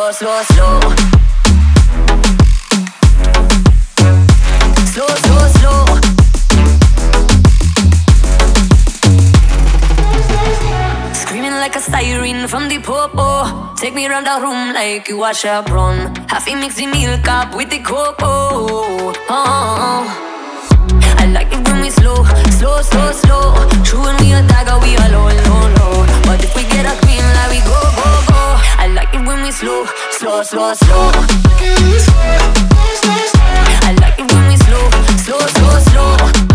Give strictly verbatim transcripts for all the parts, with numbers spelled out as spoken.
slow, slow, slow. Slow, slow, slow. Screaming like a siren from the popo. Take me round the room like you a chaperone. Half mix the milk up with the cocoa. Oh. I like it when we slow, slow, slow, slow. True when we a dagger, we are low, low, low. But if we get a green light, we go, go, go. I like it when we slow, slow, slow, slow. I like it when we slow, slow, slow, slow.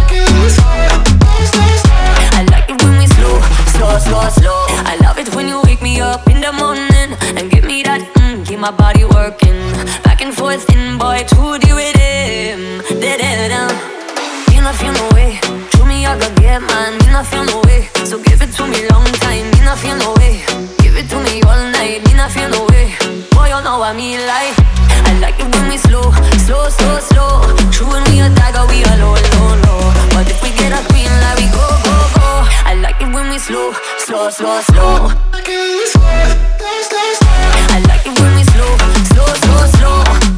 I like it when we slow, slow, slow, slow. I love it when you wake me up in the morning and give me that, mm, keep my body working. Back and forth in, boy, to the rhythm. Da-da-da. Me not feel no way. Show me I could get mine. Me not feel no way. So give it to me long time. Me not feel no way. Give it to me all night. Me not feel no way. Boy, you know what I mean like. I like it when we slow, slow, slow, slow. True when we a dagger, we are low, low, low. But if we get a green light, we go, go, go. I like it when we slow, slow, slow, slow. I like it when we slow, slow, slow, slow.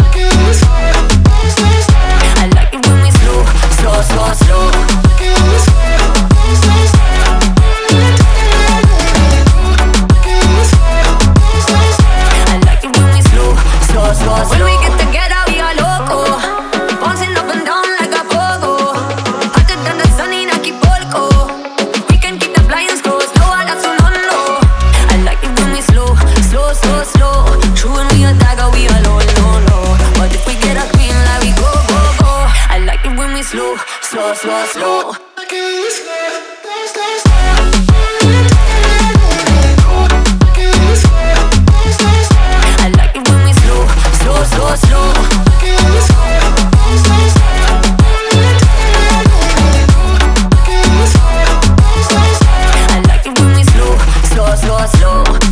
I like it when we slow, slow, slow, slow. I like it when we slow, slow, slow, slow. When we get together, we are loco, bouncing up and down like a pogo. Hotter than the sun in Acapulco. We can keep the blinds closed, no one that's on no. I like it when we slow, slow, slow, slow. True when we a dagger, we are low, low, low. But if we get a green light, we go, go, go. I like it when we slow, slow, slow, slow. I like it when we slow, slow, slow, slow. I like it when we slow, slow, slow, slow.